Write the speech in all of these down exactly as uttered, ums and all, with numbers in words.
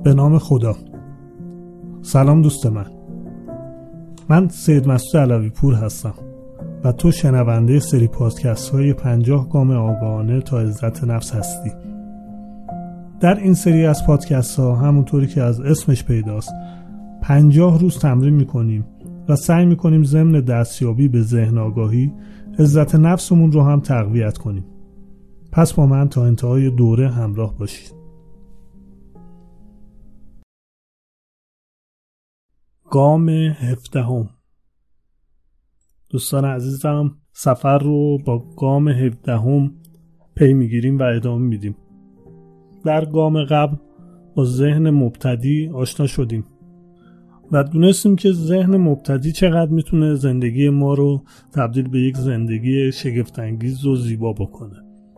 به نام خدا. سلام دوست من. من سید مسعود علوی پور هستم و تو شنونده سری پادکست های پنجاه گام آگاهانه تا عزت نفس هستی. در این سری از پادکست ها همونطوری که از اسمش پیداست پنجاه روز تمرین میکنیم و سعی میکنیم ضمن دستیابی به ذهن آگاهی عزت نفسمون رو هم تقویت کنیم. پس با من تا انتهای دوره همراه باشید. گام هفدهم. دوستان عزیزم، سفر رو با گام هفدهم پی میگیریم و ادامه میدیم. در گام قبل با ذهن مبتدی آشنا شدیم و دونستیم که ذهن مبتدی چقدر میتونه زندگی ما رو تبدیل به یک زندگی شگفت‌انگیز و زیبا بکنه.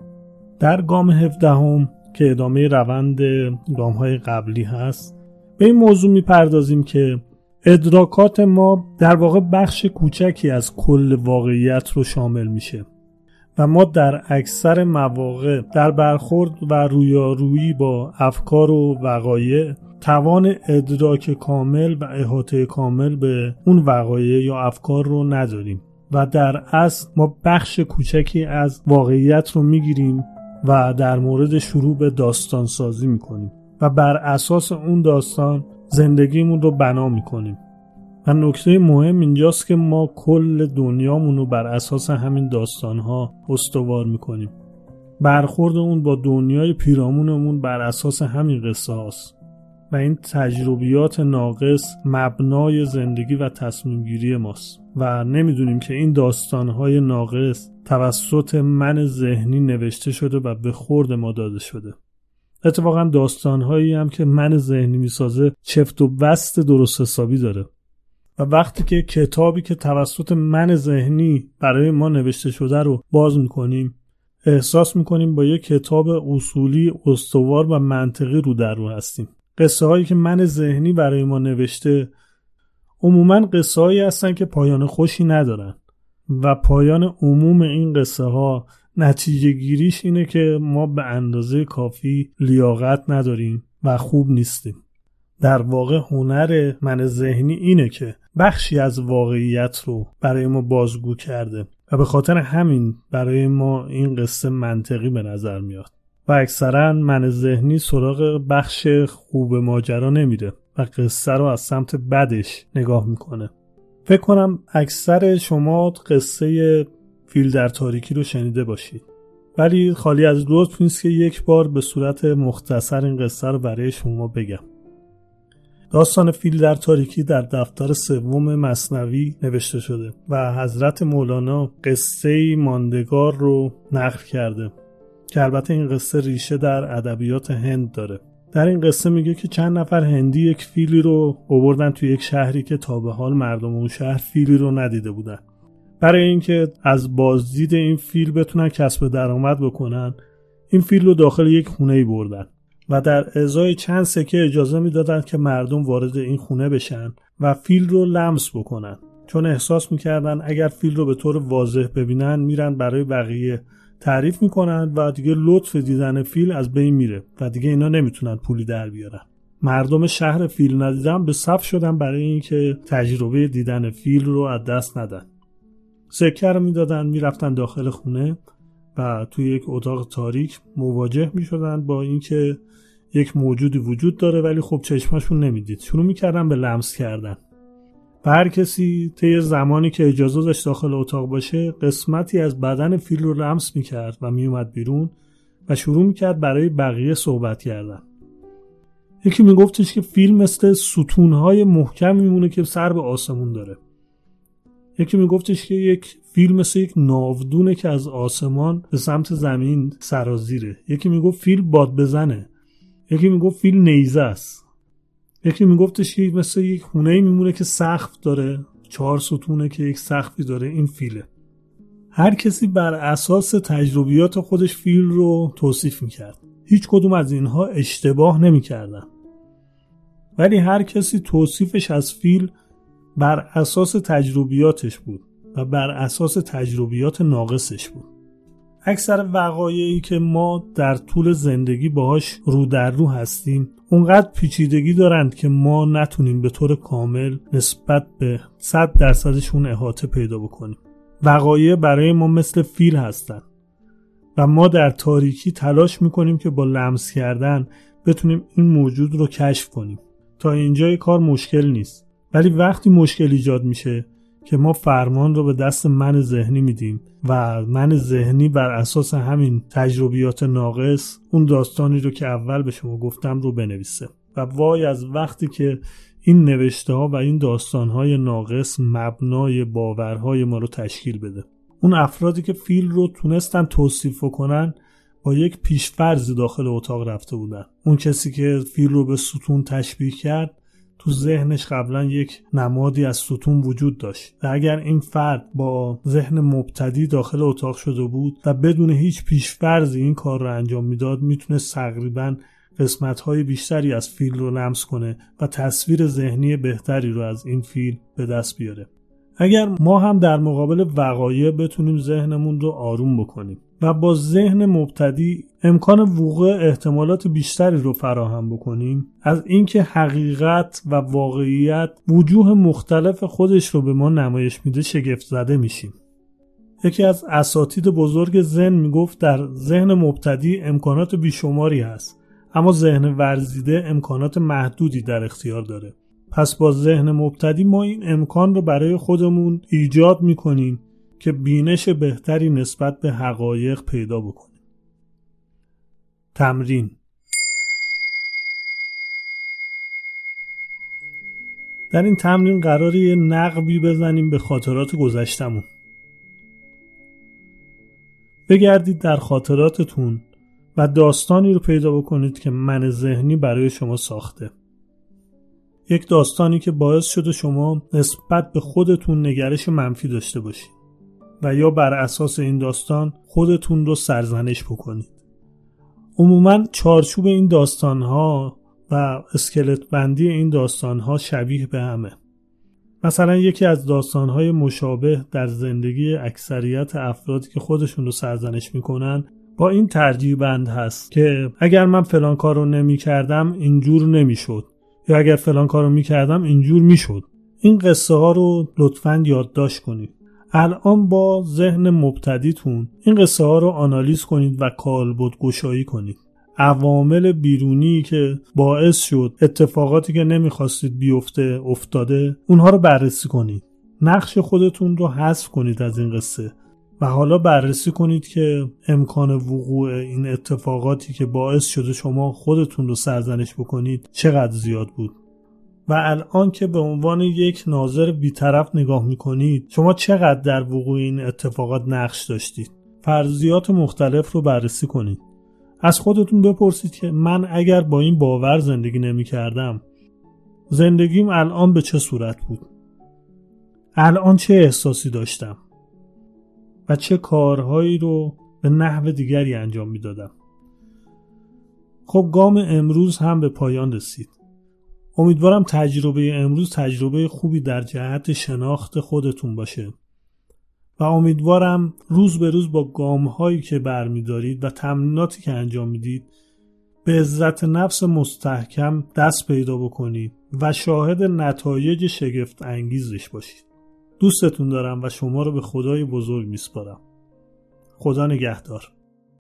در گام هفدهم که ادامه روند گام‌های قبلی هست، به این موضوع میپردازیم که ادراکات ما در واقع بخش کوچکی از کل واقعیت رو شامل میشه و ما در اکثر مواقع در برخورد و رویارویی با افکار و وقایع توان ادراک کامل و احاطه کامل به اون وقایع یا افکار رو نداریم و در اصل ما بخش کوچکی از واقعیت رو میگیریم و در مورد شروع به داستان سازی میکنیم و بر اساس اون داستان زندگیمون رو بنا میکنیم. و نکته مهم اینجاست که ما کل دنیامون رو بر اساس همین داستانها استوار میکنیم. برخورد اون با دنیای پیرامونمون بر اساس همین قصه هاست و این تجربیات ناقص مبنای زندگی و تصمیم گیری ماست و نمیدونیم که این داستانهای ناقص توسط من ذهنی نوشته شده و به خورد ما داده شده. اتفاقا داستانهایی هم که من ذهنی میسازه چفت و بست درست حسابی داره و وقتی که کتابی که توسط من ذهنی برای ما نوشته شده رو باز میکنیم احساس میکنیم با یک کتاب اصولی استوار و منطقی رو در رو هستیم. قصه هایی که من ذهنی برای ما نوشته عموما قصه هایی هستن که پایان خوشی ندارن و پایان عموم این قصه ها نتیجه گیریش اینه که ما به اندازه کافی لیاقت نداریم و خوب نیستیم. در واقع هنر من ذهنی اینه که بخشی از واقعیت رو برای ما بازگو کرده و به خاطر همین برای ما این قصه منطقی به نظر میاد و اکثرا من ذهنی سراغ بخش خوب ماجرا نمیره و قصه رو از سمت بدش نگاه میکنه. فکر کنم اکثر شما قصه فیل در تاریکی رو شنیده باشید، ولی خالی از لطف نیست که یک بار به صورت مختصر این قصه رو برای شما بگم. داستان فیل در تاریکی در دفتر سوم مثنوی نوشته شده و حضرت مولانا قصه ماندگار رو نقل کرده که البته این قصه ریشه در ادبیات هند داره. در این قصه میگه که چند نفر هندی یک فیلی رو آوردن توی یک شهری که تا به حال مردم اون شهر فیلی رو ندیده بودن. برای اینکه از بازدید این فیل بتونن کسب درآمد بکنن، این فیل رو داخل یک خونه‌ای بردن و در ازای چند سکه اجازه میدادن که مردم وارد این خونه بشن و فیل رو لمس بکنن، چون احساس میکردن اگر فیل رو به طور واضح ببینن میرن برای بقیه تعریف میکنن و دیگه لطف دیدن فیل از بین میره و دیگه اینا نمیتونن پولی در بیارن. مردم شهر فیل ندیدن به صف شدن برای اینکه تجربه دیدن فیل رو از دست ندن. سکه رو میدادن، میرفتن داخل خونه و توی یک اتاق تاریک مواجه میشدن با اینکه یک موجودی وجود داره ولی خب چشمشون نمیدید. شروع میکردن به لمس کردن و هر کسی طی زمانی که اجازه داشت داخل اتاق باشه قسمتی از بدن فیل رو لمس میکرد و میومد بیرون و شروع میکرد برای بقیه صحبت کردن. یکی میگفتش که فیل مثل ستونهای محکم میمونه که سر به آسمون داره. یکی میگفتش که یک فیل مثل یک ناودونه که از آسمان به سمت زمین سرازیره. یکی میگفت فیل باد بزنه. یکی میگفت فیل نیزه است. یکی میگفتش که مثل یک خونه‌ای میمونه که سقف داره، چهار ستونه که یک سقفی داره، این فیله. هر کسی بر اساس تجربیات خودش فیل رو توصیف میکرد. هیچ کدوم از اینها اشتباه نمیکردن. ولی هر کسی توصیفش از فیل بر اساس تجربیاتش بود و بر اساس تجربیات ناقصش بود. اکثر وقایعی که ما در طول زندگی باهاش رو در رو هستیم اونقدر پیچیدگی دارند که ما نتونیم به طور کامل نسبت به صد درصدشون احاطه پیدا بکنیم. وقایع برای ما مثل فیل هستن و ما در تاریکی تلاش میکنیم که با لمس کردن بتونیم این موجود رو کشف کنیم. تا اینجای کار مشکل نیست، ولی وقتی مشکل ایجاد میشه که ما فرمان رو به دست من ذهنی میدیم و من ذهنی بر اساس همین تجربیات ناقص اون داستانی رو که اول به شما گفتم رو بنویسه و وای از وقتی که این نوشته ها و این داستان های ناقص مبنای باورهای ما رو تشکیل بده. اون افرادی که فیل رو تونستن توصیف کنن با یک پیش‌فرض داخل اتاق رفته بودن. اون کسی که فیل رو به ستون تشبیه کرد تو ذهنش قبلا یک نمادی از ستون وجود داشت و اگر این فرد با ذهن مبتدی داخل اتاق شده بود و بدون هیچ پیش‌فرضی این کار رو انجام میداد میتونه تقریباً قسمت‌های بیشتری از فیل رو لمس کنه و تصویر ذهنی بهتری رو از این فیل به دست بیاره. اگر ما هم در مقابل وقایع بتونیم ذهنمون رو آروم بکنیم و با ذهن مبتدی امکان وقوع احتمالات بیشتری رو فراهم بکنیم، از اینکه حقیقت و واقعیت وجوه مختلف خودش رو به ما نمایش میده شگفت زده میشیم. یکی از اساتید بزرگ ذهن میگفت در ذهن مبتدی امکانات بیشماری هست، اما ذهن ورزیده امکانات محدودی در اختیار داره. پس با ذهن مبتدی ما این امکان رو برای خودمون ایجاد میکنیم که بینش بهتری نسبت به حقایق پیدا بکنیم. تمرین. در این تمرین قراره یه نقبی بزنیم به خاطرات گذشتمون. بگردید در خاطراتتون و داستانی رو پیدا بکنید که من ذهنی برای شما ساخته. یک داستانی که باعث شده شما نسبت به خودتون نگرش منفی داشته باشید و یا بر اساس این داستان خودتون رو سرزنش بکنید. عموماً چارچوب این داستان‌ها و اسکلت بندی این داستان‌ها شبیه به همه. مثلا یکی از داستان‌های مشابه در زندگی اکثریت افرادی که خودشون رو سرزنش می‌کنن با این ترجیح بند هست که اگر من فلان کار رو نمی‌کردم اینجور نمی‌شد یا اگر فلان کار رو می‌کردم اینجور می‌شد. این قصه ها رو لطفاً یادداشت کنید. الان با ذهن مبتدیتون این قصه ها رو آنالیز کنید و کالبد گشایی کنید. عوامل بیرونی که باعث شد اتفاقاتی که نمیخواستید بیفته افتاده، اونها رو بررسی کنید. نقش خودتون رو حذف کنید از این قصه و حالا بررسی کنید که امکان وقوع این اتفاقاتی که باعث شده شما خودتون رو سرزنش بکنید چقدر زیاد بود. و الان که به عنوان یک ناظر بی‌طرف نگاه میکنید شما چقدر در وقوع این اتفاقات نقش داشتید. فرضیات مختلف رو بررسی کنید. از خودتون بپرسید که من اگر با این باور زندگی نمی کردم زندگیم الان به چه صورت بود؟ الان چه احساسی داشتم؟ و چه کارهایی رو به نحو دیگری انجام می دادم؟ خب گام امروز هم به پایان رسید. امیدوارم تجربه امروز تجربه خوبی در جهت شناخت خودتون باشه و امیدوارم روز به روز با گام‌هایی که برمی‌دارید و تمریناتی که انجام میدید به عزت نفس مستحکم دست پیدا بکنید و شاهد نتایج شگفت انگیزش باشید. دوستتون دارم و شما رو به خدای بزرگ میسپارم. خدا نگهدار.